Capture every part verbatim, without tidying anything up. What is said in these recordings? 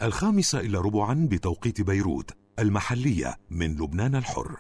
الخامسة إلى ربعا بتوقيت بيروت المحلية من لبنان الحر.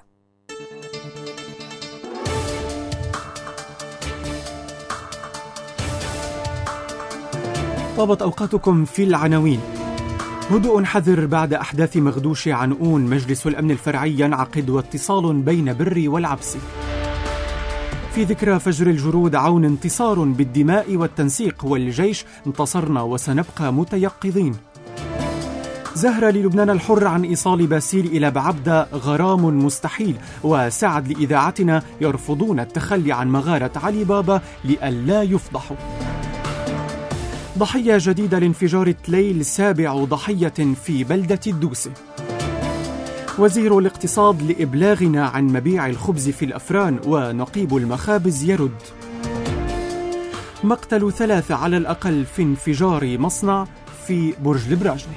طابت أوقاتكم في العناوين. هدوء حذر بعد أحداث مغدوش عنقون. مجلس الأمن الفرعي ينعقد واتصال بين بري والعبسي. في ذكرى فجر الجرود عون انتصار بالدماء والتنسيق، والجيش انتصرنا وسنبقى متيقظين. زهرة للبنان الحر عن إيصال باسيل إلى بعبدة غرام مستحيل، وسعد لإذاعتنا يرفضون التخلي عن مغارة علي بابا لئلا يفضحوا. ضحية جديدة لانفجار تليل، سابع ضحية في بلدة الدوسة. وزير الاقتصاد لإبلاغنا عن مبيع الخبز في الأفران، ونقيب المخابز يرد. مقتل ثلاثة على الأقل في انفجار مصنع في برج البراجني.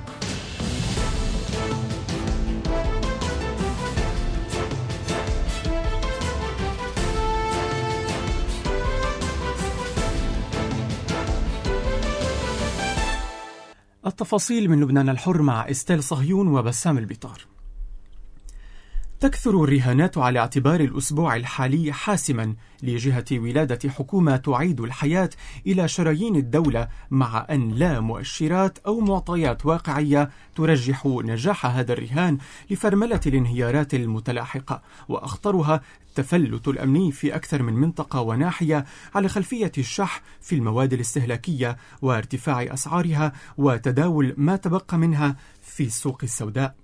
التفاصيل من لبنان الحر مع إستيل صهيون وبسام البطار. تكثر الرهانات على اعتبار الأسبوع الحالي حاسما لجهة ولادة حكومة تعيد الحياة إلى شرايين الدولة، مع أن لا مؤشرات أو معطيات واقعية ترجح نجاح هذا الرهان لفرملة الانهيارات المتلاحقة، وأخطرها التفلت الأمني في أكثر من منطقة وناحية على خلفية الشح في المواد الاستهلاكية وارتفاع أسعارها وتداول ما تبقى منها في السوق السوداء.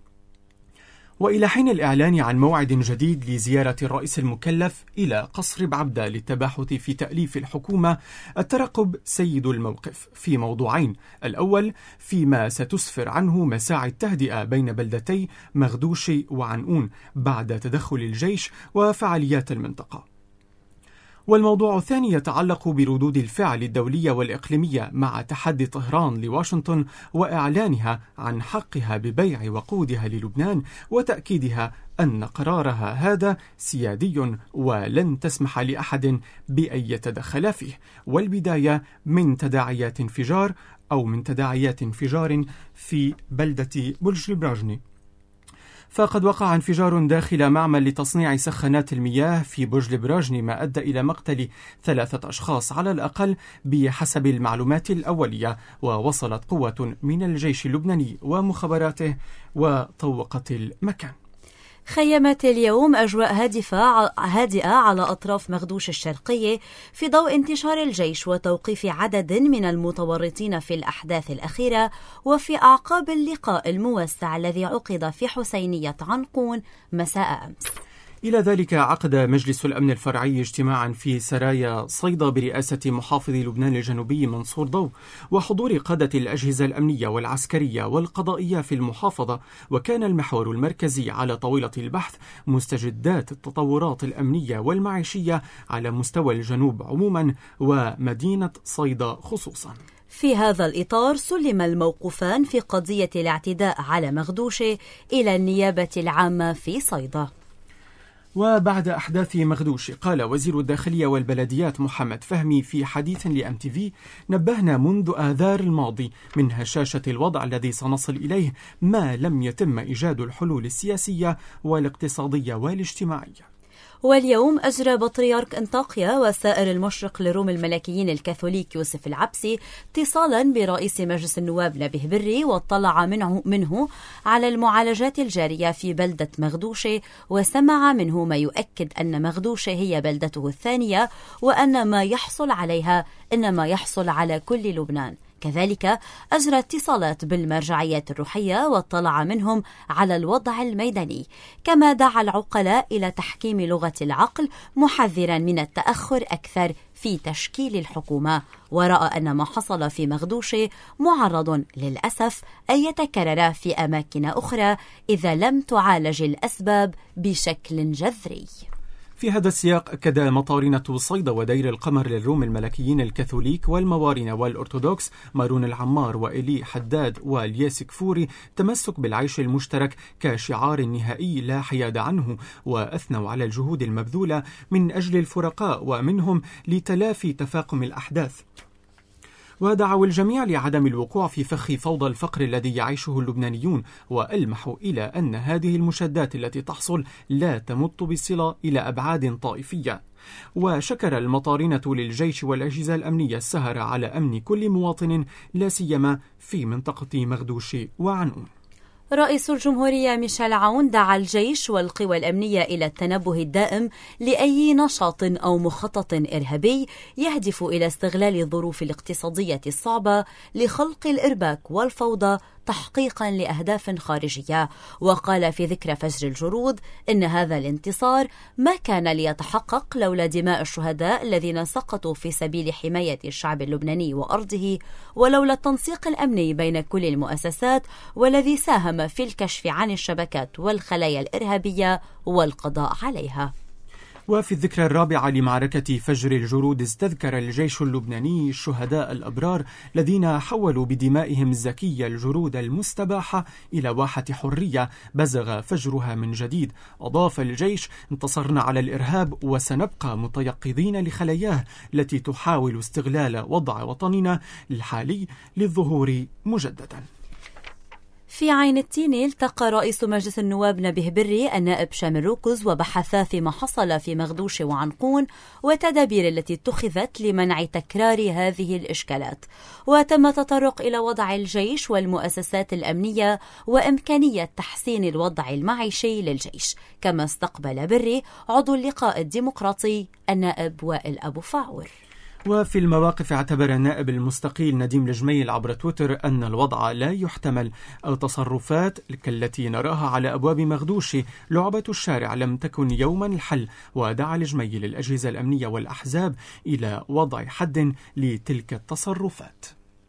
وإلى حين الإعلان عن موعد جديد لزيارة الرئيس المكلف إلى قصر بعبدة للتباحث في تأليف الحكومة، الترقب سيد الموقف في موضوعين: الأول فيما ستسفر عنه مساعي التهدئة بين بلدتي مغدوش وعنقون بعد تدخل الجيش وفعاليات المنطقة، والموضوع الثاني يتعلق بردود الفعل الدولية والإقليمية مع تحدي طهران لواشنطن وإعلانها عن حقها ببيع وقودها للبنان، وتأكيدها أن قرارها هذا سيادي ولن تسمح لأحد بأن يتدخل فيه، والبداية من تداعيات انفجار أو من تداعيات انفجار في بلدة برج البراجني. فقد وقع انفجار داخل معمل لتصنيع سخانات المياه في برج البراجني، ما أدى إلى مقتل ثلاثة أشخاص على الأقل بحسب المعلومات الأولية، ووصلت قوة من الجيش اللبناني ومخابراته وطوقت المكان. خيمت اليوم أجواء هادفة هادئة على أطراف مغدوش الشرقية في ضوء انتشار الجيش وتوقيف عدد من المتورطين في الأحداث الأخيرة، وفي أعقاب اللقاء الموسع الذي عقد في حسينية عنقون مساء أمس. إلى ذلك عقد مجلس الأمن الفرعي اجتماعا في سرايا صيدا برئاسة محافظ لبنان الجنوبي منصور ضو، وحضور قادة الأجهزة الأمنية والعسكرية والقضائية في المحافظة، وكان المحور المركزي على طاولة البحث مستجدات التطورات الأمنية والمعيشية على مستوى الجنوب عموما ومدينة صيدا خصوصا. في هذا الإطار سلم الموقوفان في قضية الاعتداء على مغدوشة إلى النيابة العامة في صيدا. وبعد أحداث مغدوش، قال وزير الداخلية والبلديات محمد فهمي في حديث لأم تي في: نبهنا منذ آذار الماضي من هشاشة الوضع الذي سنصل إليه ما لم يتم إيجاد الحلول السياسية والاقتصادية والاجتماعية. واليوم أجرى بطريرك أنطاكيا وسائر المشرق لروم الملكيين الكاثوليك يوسف العبسي اتصالا برئيس مجلس النواب نبيه بري، واطلع منه, منه على المعالجات الجارية في بلدة مغدوشة، وسمع منه ما يؤكد أن مغدوشة هي بلدته الثانية، وأن ما يحصل عليها إنما يحصل على كل لبنان. كذلك أجرى اتصالات بالمرجعيات الروحية واطلع منهم على الوضع الميداني، كما دعا العقلاء إلى تحكيم لغة العقل، محذرا من التأخر أكثر في تشكيل الحكومة، ورأى أن ما حصل في مغدوشة معرض للأسف أن يتكرر في أماكن أخرى إذا لم تعالج الأسباب بشكل جذري. في هذا السياق أكد مطارنة صيدا ودير القمر للروم الملكيين الكاثوليك والموارنة والأرثوذكس مارون العمار وإلي حداد والياس كفوري تمسك بالعيش المشترك كشعار نهائي لا حياد عنه، وأثنوا على الجهود المبذولة من أجل الفرقاء ومنهم لتلافي تفاقم الأحداث. ودعوا الجميع لعدم الوقوع في فخ فوضى الفقر الذي يعيشه اللبنانيون، وألمحوا إلى أن هذه المشادات التي تحصل لا تمت بصلة إلى أبعاد طائفية. وشكر المطارنة للجيش والأجهزة الأمنية السهر على أمن كل مواطن، لا سيما في منطقة مغدوش وعنون. رئيس الجمهورية ميشيل عون دعا الجيش والقوى الأمنية إلى التنبه الدائم لأي نشاط أو مخطط إرهابي يهدف إلى استغلال الظروف الاقتصادية الصعبة لخلق الإرباك والفوضى تحقيقا لأهداف خارجية. وقال في ذكرى فجر الجرود إن هذا الانتصار ما كان ليتحقق لولا دماء الشهداء الذين سقطوا في سبيل حماية الشعب اللبناني وأرضه، ولولا التنسيق الأمني بين كل المؤسسات والذي ساهم في الكشف عن الشبكات والخلايا الإرهابية والقضاء عليها. وفي الذكرى الرابعة لمعركة فجر الجرود استذكر الجيش اللبناني الشهداء الأبرار الذين حولوا بدمائهم الزكية الجرود المستباحة إلى واحة حرية بزغ فجرها من جديد. أضاف الجيش: انتصرنا على الإرهاب وسنبقى متيقظين لخلاياه التي تحاول استغلال وضع وطننا الحالي للظهور مجددا. في عين التين التقى رئيس مجلس النواب نبيه بري النائب شامل روكز وبحثا فيما حصل في مغدوش وعنقون والتدابير التي اتخذت لمنع تكرار هذه الإشكالات. وتم التطرق إلى وضع الجيش والمؤسسات الأمنية وإمكانية تحسين الوضع المعيشي للجيش. كما استقبل بري عضو اللقاء الديمقراطي النائب وائل أبو فاعور. وفي المواقف اعتبر النائب المستقيل نديم الجميل عبر تويتر أن الوضع لا يحتمل. التصرفات كالتي نراها على أبواب مغدوش لعبة الشارع لم تكن يوما الحل، ودعا الجميل الأجهزة الأمنية والأحزاب إلى وضع حد لتلك التصرفات.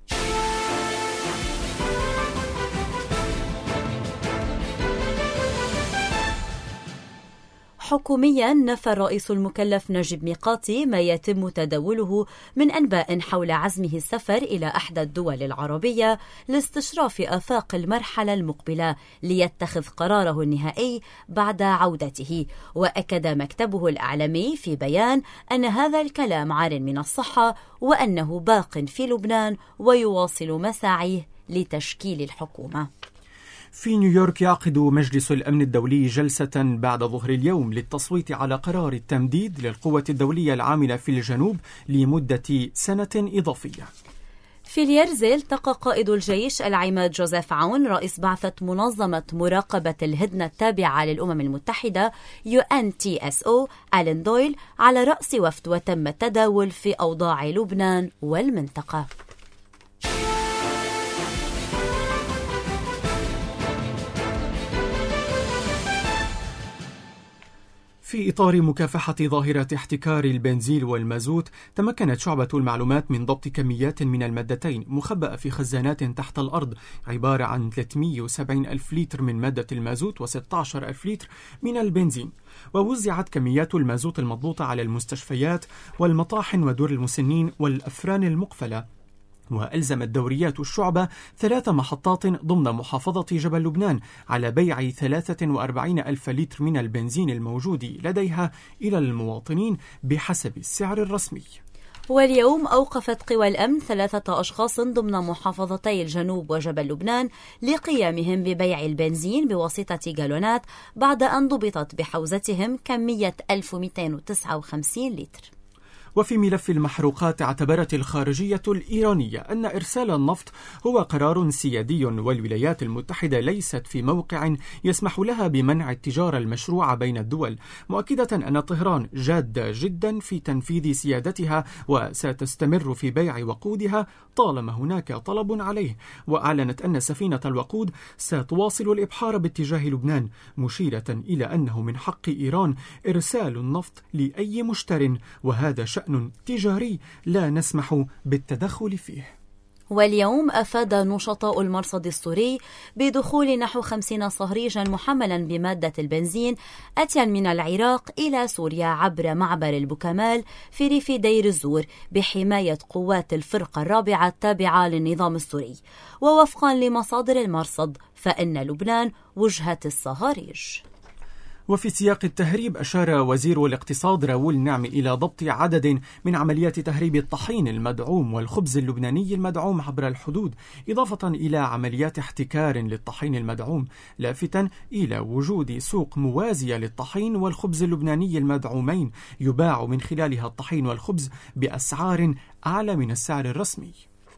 حكوميا نفى الرئيس المكلف نجيب ميقاتي ما يتم تداوله من أنباء حول عزمه السفر إلى إحدى الدول العربية لاستشراف آفاق المرحلة المقبلة ليتخذ قراره النهائي بعد عودته. وأكد مكتبه الإعلامي في بيان أن هذا الكلام عار من الصحة وأنه باق في لبنان ويواصل مساعيه لتشكيل الحكومة. في نيويورك يعقد مجلس الأمن الدولي جلسة بعد ظهر اليوم للتصويت على قرار التمديد للقوة الدولية العاملة في الجنوب لمدة سنة إضافية. في اليرزيل التقى قائد الجيش العماد جوزيف عون رئيس بعثة منظمة مراقبة الهدنة التابعة للأمم المتحدة يو إن تي إس أو آلين دويل على رأس وفد، وتم التداول في أوضاع لبنان والمنطقة. في إطار مكافحة ظاهرة احتكار البنزين والمازوت، تمكنت شعبة المعلومات من ضبط كميات من المادتين مخبأة في خزانات تحت الأرض، عبارة عن ثلاثمئة وسبعين ألف لتر من مادة المازوت وستة عشر ألف لتر من البنزين. ووزعت كميات المازوت المضبوطة على المستشفيات والمطاحن ودور المسنين والأفران المقفلة. وألزمت دوريات الشعبة ثلاث محطات ضمن محافظة جبل لبنان على بيع ثلاثة وأربعين ألف لتر من البنزين الموجود لديها إلى المواطنين بحسب السعر الرسمي. واليوم أوقفت قوى الأمن ثلاثة أشخاص ضمن محافظتي الجنوب وجبل لبنان لقيامهم ببيع البنزين بواسطة جالونات بعد أن ضبطت بحوزتهم كمية ألف ومئتين وتسعة وخمسين لتر. وفي ملف المحروقات اعتبرت الخارجية الإيرانية أن إرسال النفط هو قرار سيادي، والولايات المتحدة ليست في موقع يسمح لها بمنع التجارة المشروعة بين الدول، مؤكدة أن طهران جادة جدا في تنفيذ سيادتها وستستمر في بيع وقودها طالما هناك طلب عليه. وأعلنت أن سفينة الوقود ستواصل الإبحار باتجاه لبنان، مشيرة إلى أنه من حق إيران إرسال النفط لأي مشتر، وهذا شأن تجاري لا نسمح بالتدخل فيه. واليوم أفاد نشطاء المرصد السوري بدخول نحو خمسين صهريجا محملا بمادة البنزين أتيا من العراق إلى سوريا عبر معبر البوكمال في ريف دير الزور بحماية قوات الفرقة الرابعة التابعة للنظام السوري. ووفقا لمصادر المرصد فإن لبنان وجهة الصهاريج. وفي سياق التهريب أشار وزير الاقتصاد راؤول نعمي إلى ضبط عدد من عمليات تهريب الطحين المدعوم والخبز اللبناني المدعوم عبر الحدود، إضافة إلى عمليات احتكار للطحين المدعوم، لافتا إلى وجود سوق موازية للطحين والخبز اللبناني المدعومين يباع من خلالها الطحين والخبز بأسعار أعلى من السعر الرسمي.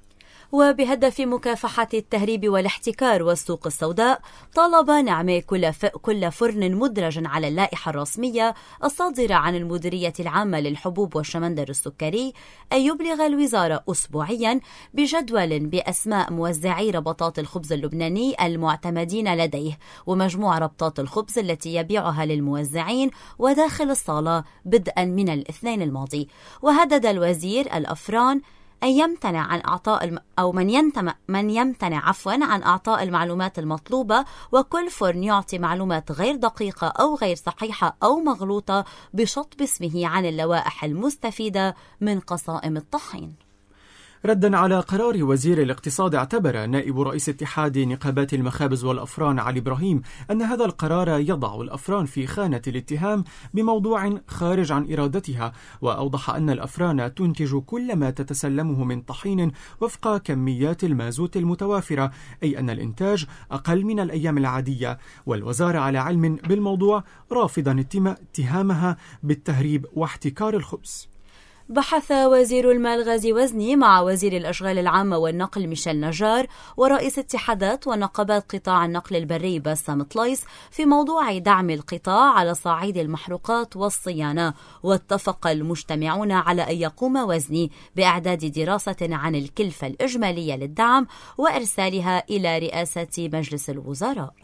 وبهدف مكافحة التهريب والاحتكار والسوق السوداء، طالب نعمي كل, ف... كل فرن مدرج على اللائحة الرسمية الصادرة عن المديرية العامة للحبوب والشمندر السكري أن يبلغ الوزارة أسبوعيا بجدول بأسماء موزعي ربطات الخبز اللبناني المعتمدين لديه ومجموع ربطات الخبز التي يبيعها للموزعين وداخل الصالة بدءا من الاثنين الماضي. وهدد الوزير الأفران أن يمتنع عن أعطاء الم... أو من يمتنع من يمتنع عفوا عن أعطاء المعلومات المطلوبة، وكل فرن يعطي معلومات غير دقيقة أو غير صحيحة أو مغلوطة بشطب اسمه عن اللوائح المستفيدة من قصائم الطحين. ردا على قرار وزير الاقتصاد، اعتبر نائب رئيس اتحاد نقابات المخابز والأفران علي إبراهيم أن هذا القرار يضع الأفران في خانة الاتهام بموضوع خارج عن إرادتها، وأوضح أن الأفران تنتج كل ما تتسلمه من طحين وفق كميات المازوت المتوافرة، أي أن الإنتاج أقل من الأيام العادية، والوزارة على علم بالموضوع، رافضا اتهامها بالتهريب واحتكار الخبز. بحث وزير المال غازي وزني مع وزير الأشغال العامة والنقل ميشيل نجار ورئيس اتحادات ونقابات قطاع النقل البري باسم طليس في موضوع دعم القطاع على صعيد المحروقات والصيانة، واتفق المجتمعون على أن يقوم وزني بإعداد دراسة عن الكلفة الإجمالية للدعم وإرسالها إلى رئاسة مجلس الوزراء.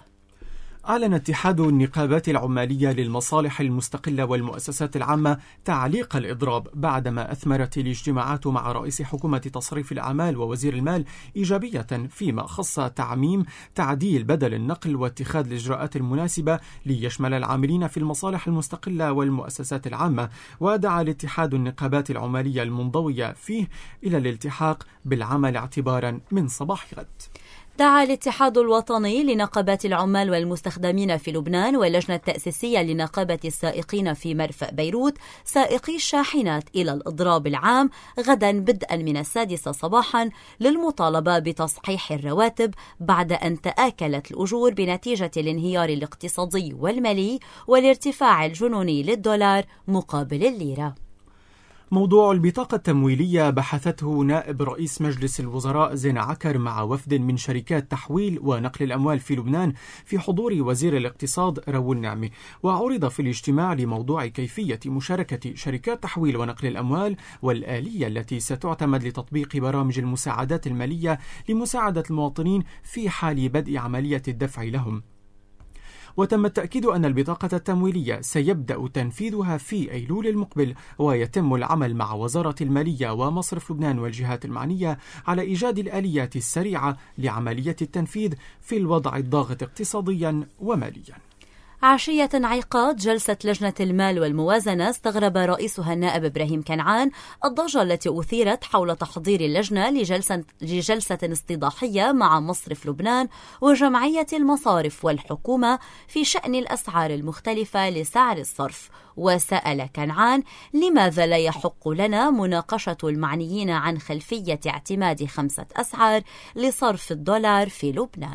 أعلن اتحاد النقابات العمالية للمصالح المستقلة والمؤسسات العامة تعليق الإضراب بعدما أثمرت الاجتماعات مع رئيس حكومة تصريف الأعمال ووزير المال إيجابية فيما خص تعميم تعديل بدل النقل واتخاذ الإجراءات المناسبة ليشمل العاملين في المصالح المستقلة والمؤسسات العامة. ودعا الاتحاد النقابات العمالية المنضوية فيه إلى الالتحاق بالعمل اعتبارا من صباح غد. دعا الاتحاد الوطني لنقابات العمال والمستخدمين في لبنان واللجنة التأسيسية لنقابة السائقين في مرفأ بيروت سائقي الشاحنات إلى الإضراب العام غدا بدءا من السادسة صباحا للمطالبة بتصحيح الرواتب بعد أن تآكلت الأجور بنتيجة الانهيار الاقتصادي والمالي والارتفاع الجنوني للدولار مقابل الليرة. موضوع البطاقة التمويلية بحثته نائب رئيس مجلس الوزراء زينة عكر مع وفد من شركات تحويل ونقل الأموال في لبنان في حضور وزير الاقتصاد راؤول نعمي. وعرض في الاجتماع لموضوع كيفية مشاركة شركات تحويل ونقل الأموال والآلية التي ستعتمد لتطبيق برامج المساعدات المالية لمساعدة المواطنين في حال بدء عملية الدفع لهم. وتم التأكيد أن البطاقة التمويلية سيبدأ تنفيذها في أيلول المقبل، ويتم العمل مع وزارة المالية ومصرف لبنان والجهات المعنية على إيجاد الآليات السريعة لعملية التنفيذ في الوضع الضاغط اقتصاديا وماليا. عشية انعقاد جلسة لجنة المال والموازنة، استغرب رئيسها النائب إبراهيم كنعان الضجة التي أثيرت حول تحضير اللجنة لجلسة, لجلسة استضاحية مع مصرف لبنان وجمعية المصارف والحكومة في شأن الأسعار المختلفة لسعر الصرف. وسأل كنعان لماذا لا يحق لنا مناقشة المعنيين عن خلفية اعتماد خمسة أسعار لصرف الدولار في لبنان.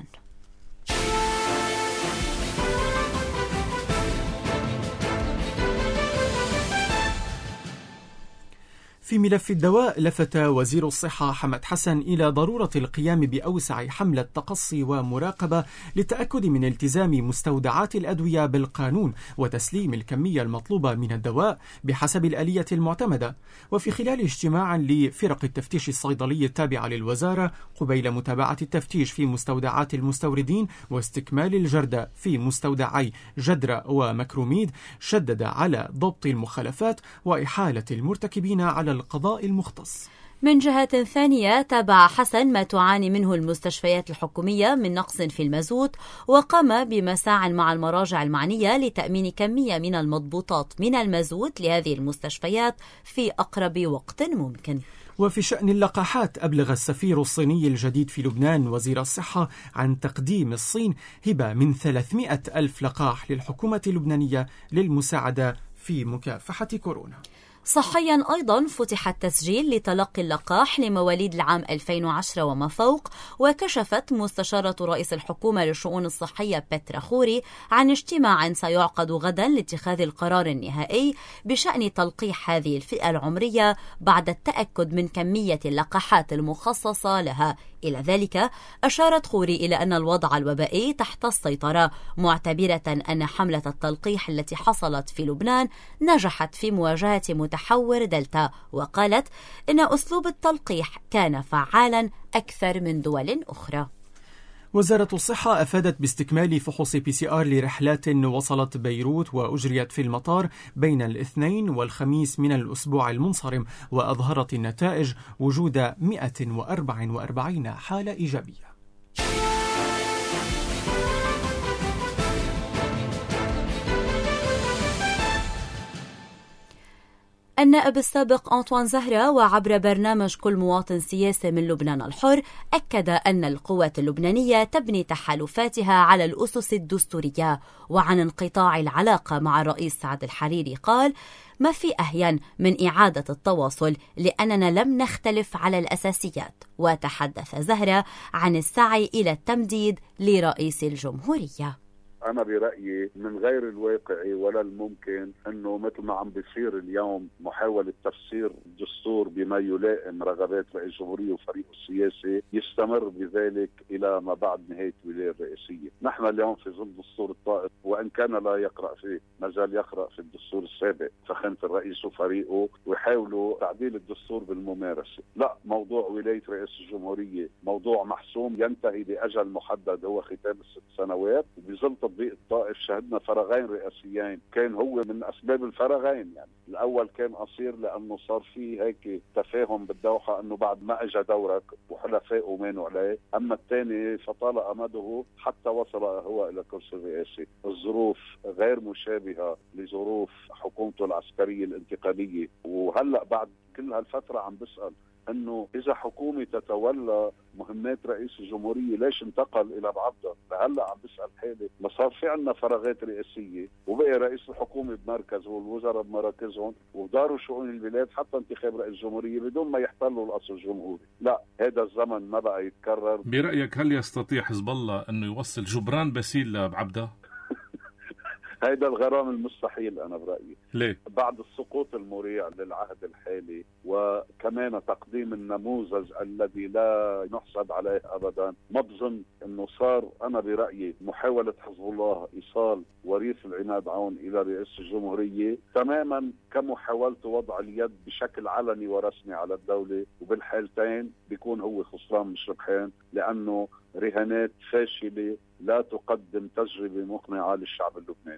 في ملف الدواء، لفت وزير الصحة حمد حسن إلى ضرورة القيام بأوسع حملة تقصي ومراقبة للتأكد من التزام مستودعات الأدوية بالقانون وتسليم الكمية المطلوبة من الدواء بحسب الآلية المعتمدة. وفي خلال اجتماع لفرق التفتيش الصيدلي التابعة للوزارة قبيل متابعة التفتيش في مستودعات المستوردين واستكمال الجردة في مستودعي جدرة ومكروميد، شدد على ضبط المخالفات وإحالة المرتكبين على القضاء المختص. من جهة ثانية، تابع حسن ما تعاني منه المستشفيات الحكومية من نقص في المازوت، وقام بمساع مع المراجع المعنية لتأمين كمية من المضبوطات من المازوت لهذه المستشفيات في أقرب وقت ممكن. وفي شأن اللقاحات، أبلغ السفير الصيني الجديد في لبنان وزير الصحة عن تقديم الصين هبة من ثلاثمائة ألف لقاح للحكومة اللبنانية للمساعدة في مكافحة كورونا. صحيا أيضا فتح التسجيل لتلقي اللقاح لمواليد العام ألفين وعشرة وما فوق، وكشفت مستشارة رئيس الحكومة للشؤون الصحية بترا خوري عن اجتماع سيعقد غدا لاتخاذ القرار النهائي بشأن تلقيح هذه الفئة العمرية بعد التأكد من كمية اللقاحات المخصصة لها. إلى ذلك أشارت خوري إلى أن الوضع الوبائي تحت السيطرة، معتبرة أن حملة التلقيح التي حصلت في لبنان نجحت في مواجهة متحور دلتا، وقالت إن أسلوب التلقيح كان فعالا أكثر من دول أخرى. وزارة الصحة أفادت باستكمال فحوص بي سي آر لرحلات وصلت بيروت وأجريت في المطار بين الاثنين والخميس من الأسبوع المنصرم، وأظهرت النتائج وجود مئة وأربعة وأربعين حالة إيجابية. النائب السابق أنطوان زهرة وعبر برنامج كل مواطن سياسي من لبنان الحر أكد أن القوات اللبنانية تبني تحالفاتها على الأسس الدستورية. وعن انقطاع العلاقة مع الرئيس سعد الحريري قال: ما في أهين من إعادة التواصل لأننا لم نختلف على الأساسيات. وتحدث زهرة عن السعي إلى التمديد لرئيس الجمهورية. أنا برأيي من غير الواقعي ولا الممكن أنه مثل ما عم بيصير اليوم محاولة تفسير الدستور بما يلائم رغبات رئيس الجمهورية وفريقه السياسي يستمر بذلك إلى ما بعد نهاية الولاية الرئيسية. نحن اليوم في ظل دستور الطائف، وإن كان لا يقرأ فيه ما زال يقرأ في الدستور السابق فخامة الرئيس وفريقه، ويحاولوا تعديل الدستور بالممارسة. لا، موضوع ولاية رئيس الجمهورية موضوع محسوم ينتهي بأجل محدد هو ختام الست سنوات. وبظل تطبيق الطائف شهدنا فراغين رئاسيين كان هو من أسباب الفراغين. يعني الأول كان قصير لأنه صار فيه هيك تفاهم بالدوحة أنه بعد ما أجا دورك وحلفائه مانوا عليه. أما الثاني فطال أمده حتى وصل هو إلى كرسي الرئاسي. الظروف غير مشابهة لظروف حكومته العسكرية الانتقالية. وهلأ بعد كل هالفترة عم بسأل أنه إذا حكومة تتولى مهمات رئيس الجمهورية ليش انتقل إلى بعبدة؟ لهلا عم بسأل حالي. ما صار في عنا فراغات رئاسية وبقي رئيس الحكومة بمركز والوزراء بمراكزهم وداروا شؤون البلاد حتى انتخاب رئيس الجمهورية بدون ما يحتلوا القصر الجمهوري. لا، هذا الزمن ما بقى يتكرر. برأيك هل يستطيع حزب الله أنه يوصل جبران باسيل لبعبدة؟ هيدا الغرام المستحيل أنا برأيي. ليه؟ بعد السقوط المريع للعهد الحالي وكمان تقديم النموذج الذي لا نحسد عليه أبدا، ما بظن أنه صار أنا برأيي محاولة حزب الله إيصال وريث العماد عون إلى رئيس الجمهورية تماما كمحاولة وضع اليد بشكل علني ورسمي على الدولة. وبالحالتين بيكون هو خسران مش ربحان، لأنه رهانات فاشلة لا تقدم تجربة مقنعة للشعب اللبناني.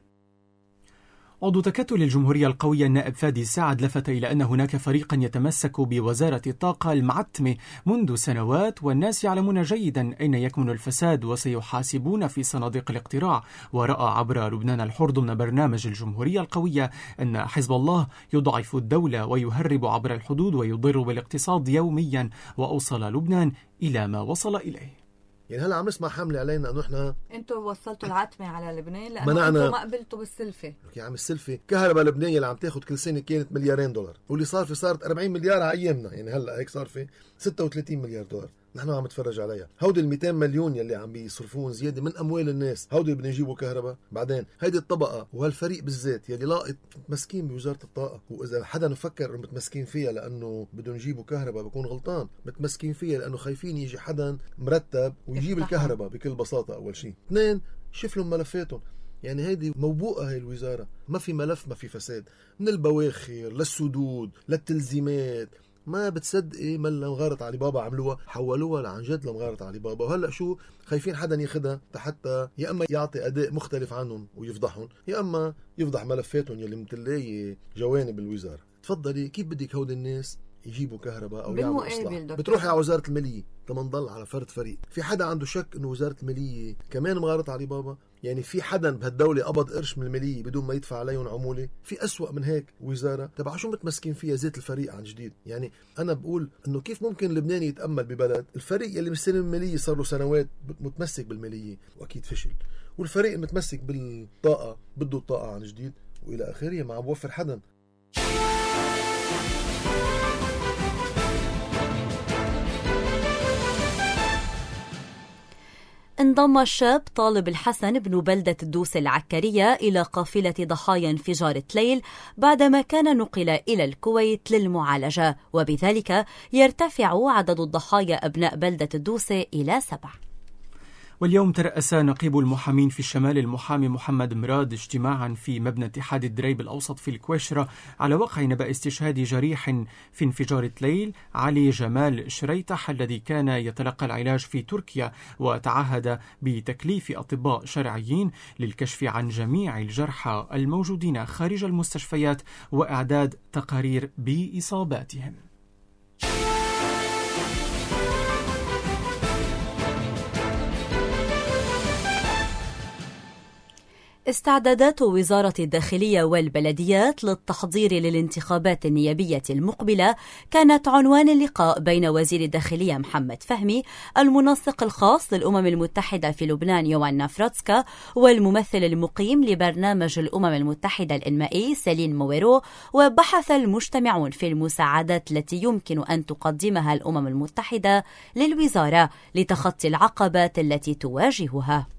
عضو تكتل الجمهورية القوية النائب فادي سعد لفت إلى أن هناك فريقا يتمسك بوزارة الطاقة المعتمة منذ سنوات، والناس يعلمون جيدا أين يكمن الفساد وسيحاسبون في صناديق الاقتراع. ورأى عبر لبنان الحر ضمن برنامج الجمهورية القوية أن حزب الله يضعف الدولة ويهرب عبر الحدود ويضر بالاقتصاد يوميا، وأوصل لبنان إلى ما وصل إليه. يعني هلا عم نسمع حمله علينا انه احنا انتم وصلتوا العتمه على لبنان لانه انتم ما قبلتوا بالسلفه. يا عم السلفه كهرباء لبنان اللي عم تاخذ كل سنه كانت مليارين دولار، واللي صار في صارت أربعين مليار على ايامنا. يعني هلا هيك صار في ستة وثلاثين مليار دولار نحن عم نتفرج عليها. هودي ال مئتين مليون يلي عم بيصرفون زياده من اموال الناس، هودي بدنا نجيبوا كهرباء. بعدين هيدي الطبقه وهالفريق بالذات يلي لاقط متمسكين بوزاره الطاقه، واذا حدا نفكر متمسكين فيها لانه بدهم يجيبوا كهرباء بكون غلطان. متمسكين فيها لانه خايفين يجي حدا مرتب ويجيب الكهرباء بكل بساطه. اول شيء. اثنين، شوف لهم ملفاتهم. يعني هيدي موبوءة هاي الوزارة، ما في ملف ما في فساد، من البواخر للسدود للتلزيمات. ما بتصدقي من لمغارة علي بابا عملوها، حولوها عن جد لمغارة علي بابا. وهلا شو خايفين حدا ياخدها حتى يا اما يعطي اداء مختلف عنهم ويفضحهم، يا اما يفضح ملفاتهم يلي متلاقي جوانب الوزارة. تفضلي، كيف بدك هود الناس يجيبوا كهرباء او يعملوا اصلاح؟ بتروحي على وزارة المالية لما نضل على فرد فريق. في حدا عنده شك انه وزارة المالية كمان مغارة علي بابا؟ يعني في حدا بهالدولة قبض قرش من المالية بدون ما يدفع عليهم عمولة؟ في أسوأ من هيك وزارة تبع شو متمسكين فيها زيت الفريق عن جديد. يعني أنا بقول إنه كيف ممكن لبنان يتأمل ببلد الفريق اللي مستلم المالية صار له سنوات متمسك بالمالية وأكيد فشل، والفريق المتمسك بالطاقة بده الطاقة عن جديد وإلى آخره، ما عم بوفر حدا. انضم الشاب طالب الحسن بن بلدة الدوس العكرية إلى قافلة ضحايا انفجار تليل بعدما كان نقل إلى الكويت للمعالجة، وبذلك يرتفع عدد الضحايا أبناء بلدة الدوس إلى سبع. واليوم ترأس نقيب المحامين في الشمال المحامي محمد مراد اجتماعا في مبنى اتحاد الدريب الأوسط في الكويشرة على وقع نبأ استشهاد جريح في انفجار تليل علي جمال شريتح الذي كان يتلقى العلاج في تركيا، وتعهد بتكليف أطباء شرعيين للكشف عن جميع الجرحى الموجودين خارج المستشفيات وإعداد تقارير بإصاباتهم. استعدادات وزارة الداخلية والبلديات للتحضير للانتخابات النيابية المقبلة كانت عنوان اللقاء بين وزير الداخلية محمد فهمي، المنسق الخاص للأمم المتحدة في لبنان يوانا فراتسكا، والممثل المقيم لبرنامج الأمم المتحدة الإنمائي سيلين مويرو. وبحث المجتمعون في المساعدات التي يمكن أن تقدمها الأمم المتحدة للوزارة لتخطي العقبات التي تواجهها.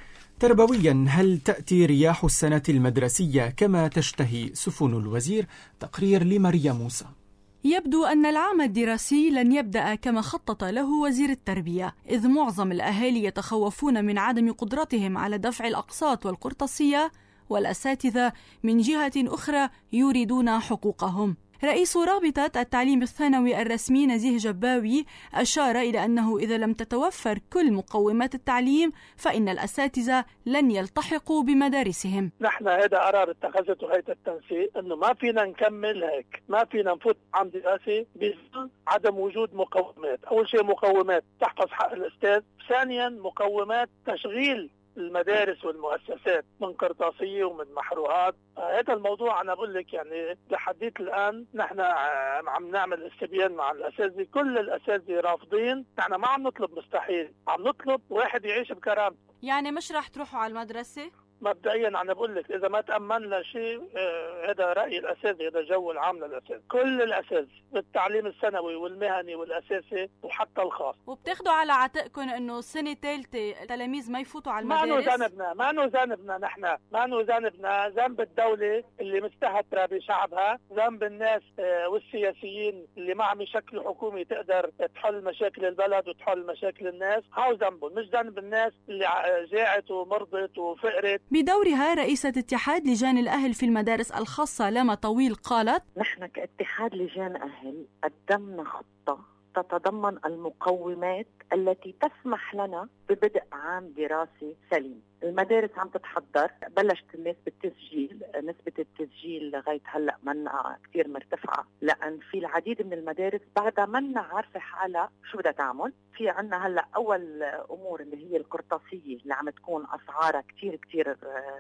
تربويا، هل تأتي رياح السنة المدرسية كما تشتهي سفن الوزير؟ تقرير لماريا موسى. يبدو أن العام الدراسي لن يبدأ كما خطط له وزير التربية، إذ معظم الأهالي يتخوفون من عدم قدرتهم على دفع الأقساط والقرطاسية، والأساتذة من جهة أخرى يريدون حقوقهم. رئيس رابطة التعليم الثانوي الرسمي نزيه جباوي أشار إلى أنه إذا لم تتوفر كل مقومات التعليم فإن الأساتذة لن يلتحقوا بمدارسهم. نحن هذا قرار اتخذته هيئة التنسيق أنه ما فينا نكمل هيك، ما فينا نفوت عام دراسي بظل عدم وجود مقومات. أول شيء مقومات تحفظ حق الأستاذ، ثانيا مقومات تشغيل المدارس والمؤسسات من قرطاسية ومن محروقات. هذا الموضوع أنا بقول لك يعني لحديت الآن نحن عم نعمل استبيان مع الأساتذة، كل الأساتذة رافضين. نحن ما عم نطلب مستحيل، عم نطلب واحد يعيش بكرامته. يعني مش رح تروحوا على المدرسة؟ مبدئيا أنا بقول لك إذا ما تأمن له شيء، آه هذا رأي الأساتذة، هذا جو العام للأساتذة، كل الأساتذة بالتعليم الثانوي والمهني والأساسي وحتى الخاص. وبتاخذوا على عاتقكم إنه سنة ثالثة التلاميذ ما يفوتوا على المدارس؟ ما نو ذنبنا، ما نو ذنبنا، نحن ما نو ذنبنا، ذنب الدولة اللي مستهترة بشعبها، ذنب الناس آه والسياسيين اللي ما عم يشكلوا حكومة تقدر تحل مشاكل البلد وتحل مشاكل الناس. هاو ذنبهم، مش ذنب الناس اللي جاعت ومرضت وفقرت. بدورها رئيسة اتحاد لجان الأهل في المدارس الخاصة لما طويل قالت: نحن كاتحاد لجان أهل قدمنا خطة تتضمن المقومات التي تسمح لنا ببدء عام دراسي سليم. المدارس عم تتحضر، بلشت الناس بالتسجيل، نسبة التسجيل لغاية هلأ منا كتير مرتفعة، لأن في العديد من المدارس بعدها منا عارفة حالها شو بدها تعمل. في عنا هلأ أول أمور اللي هي القرطاسية اللي عم تكون أسعارها كتير كتير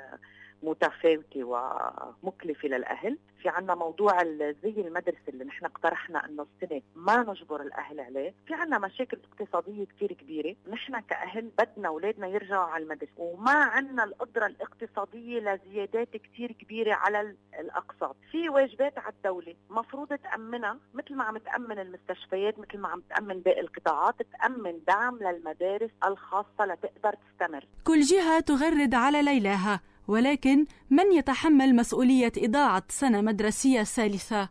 متفاوتة ومكلفة للأهل. في عنا موضوع زي المدرسة اللي نحن اقترحنا انه السنة ما نجبر الأهل عليه. في عنا مشاكل اقتصادية كتير كبيرة، نحن كأهل بدنا أولادنا يرجعوا على المدرسة وما عنا القدرة الاقتصادية لزيادات كتير كبيرة على الأقساط. في واجبات على الدولة مفروض تأمنها مثل ما عم تأمن المستشفيات، مثل ما عم تأمن باقي القطاعات، تأمن دعم للمدارس الخاصة لتقدر تستمر. كل جهة تغرد على ليلاها، ولكن من يتحمل مسؤولية إضاعة سنة مدرسية ثالثة؟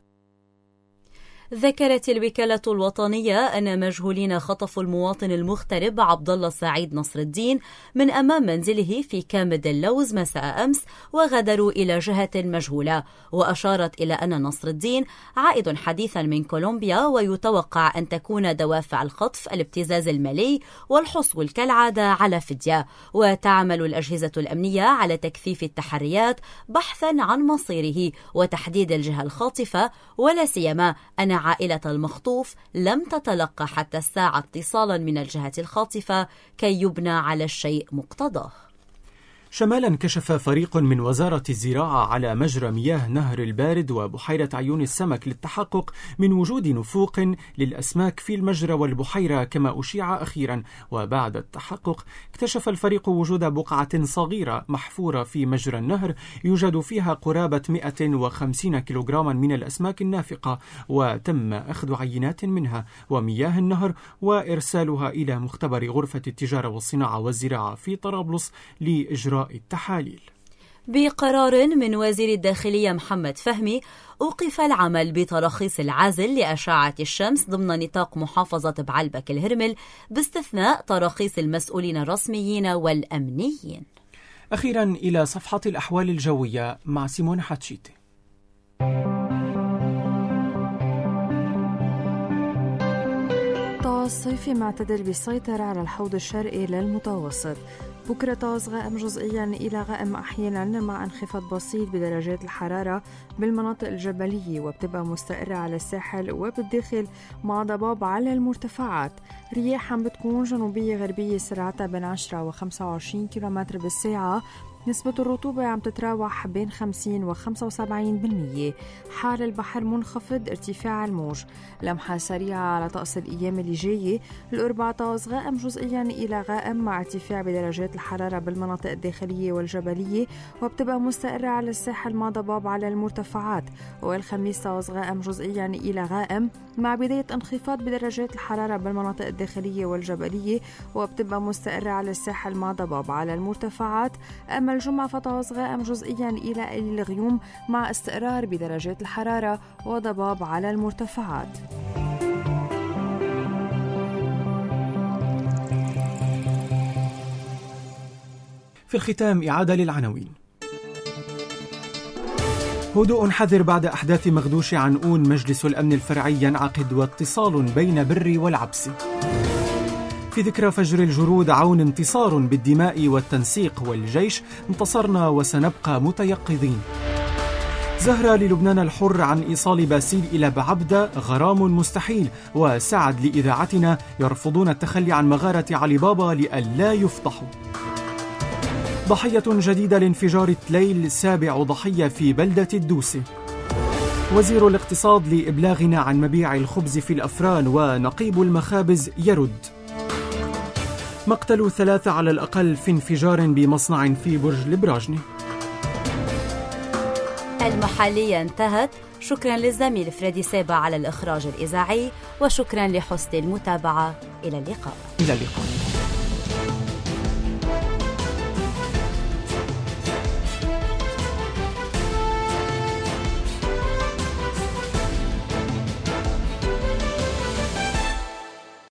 ذكرت الوكالة الوطنية أن مجهولين خطفوا المواطن المغترب عبد الله سعيد نصر الدين من أمام منزله في كامد اللوز مساء أمس وغادروا إلى جهة مجهولة. وأشارت إلى أن نصر الدين عائد حديثا من كولومبيا، ويتوقع أن تكون دوافع الخطف الابتزاز المالي والحصول كالعادة على فدية. وتعمل الأجهزة الأمنية على تكثيف التحريات بحثا عن مصيره وتحديد الجهة الخاطفة، ولا سيما أن عائلة المخطوف لم تتلقى حتى الساعة اتصالا من الجهة الخاطفة كي يبنى على الشيء مقتضاه. شمالا كشف فريق من وزارة الزراعة على مجرى مياه نهر البارد وبحيرة عيون السمك للتحقق من وجود نفوق للأسماك في المجرى والبحيرة كما أشيع أخيرا. وبعد التحقق اكتشف الفريق وجود بقعة صغيرة محفورة في مجرى النهر يوجد فيها قرابة مئة وخمسين كيلوغراما من الأسماك النافقة، وتم أخذ عينات منها ومياه النهر وإرسالها إلى مختبر غرفة التجارة والصناعة والزراعة في طرابلس لإجراء التحاليل. بقرار من وزير الداخلية محمد فهمي أوقف العمل بتراخيص العزل لأشعة الشمس ضمن نطاق محافظة بعلبك الهرمل باستثناء تراخيص المسؤولين الرسميين والأمنيين. أخيرا إلى صفحة الأحوال الجوية مع سيمون حاتشيتي. طقس صيفي معتدل بالسيطرة على الحوض الشرقي للمتوسط. بكرة طقس غائم جزئيا إلى غائم أحيانا مع انخفاض بسيط بدرجات الحرارة بالمناطق الجبلية، وبتبقى مستقرة على الساحل وبالداخل مع ضباب على المرتفعات. رياح عم بتكون جنوبية غربية سرعتها بين عشرة وخمسة وعشرين كيلومتر بالساعة. نسبة الرطوبة عم تتراوح بين خمسين وخمسة وسبعين بالمية. حال البحر منخفض، ارتفاع الموج. لمحة سريعة على طقس الأيام اللي جاية. الأربع طقس غائم جزئيا إلى غائم مع ارتفاع بدرجات الحرارة بالمناطق الداخلية والجبلية، وبتبقى مستقرة على الساحل مع ضباب على المرتفعات. والخميس طقس غائم جزئيا إلى غائم مع بداية انخفاض بدرجات الحرارة بالمناطق الداخلية والجبلية، وبتبقى مستقرة على الساحل مع ضباب على المرتفعات. أما الجمعة فطقس غائم جزئيا إلى الغيوم مع استقرار بدرجات الحرارة وضباب على المرتفعات. في الختام إعادة للعناوين. هدوء حذر بعد أحداث مغدوش عنقون. مجلس الأمن الفرعي ينعقد واتصال بين بري والعبسي. في ذكرى فجر الجرود عون انتصار بالدماء والتنسيق والجيش. انتصرنا وسنبقى متيقظين. زهرة للبنان الحر عن إيصال باسيل إلى بعبدة غرام مستحيل. وسعد لإذاعتنا يرفضون التخلي عن مغارة علي بابا لئلا يفضحوا. ضحية جديدة لانفجار تليل، سابع ضحية في بلدة الدوسة. وزير الاقتصاد لإبلاغنا عن مبيع الخبز في الأفران، ونقيب المخابز يرد. مقتل ثلاثة على الأقل في انفجار بمصنع في برج البراجني. المحلية انتهت. شكرا للزميل فريدي سابا على الإخراج الإذاعي، وشكرا لحسن المتابعة. إلى اللقاء. إلى اللقاء.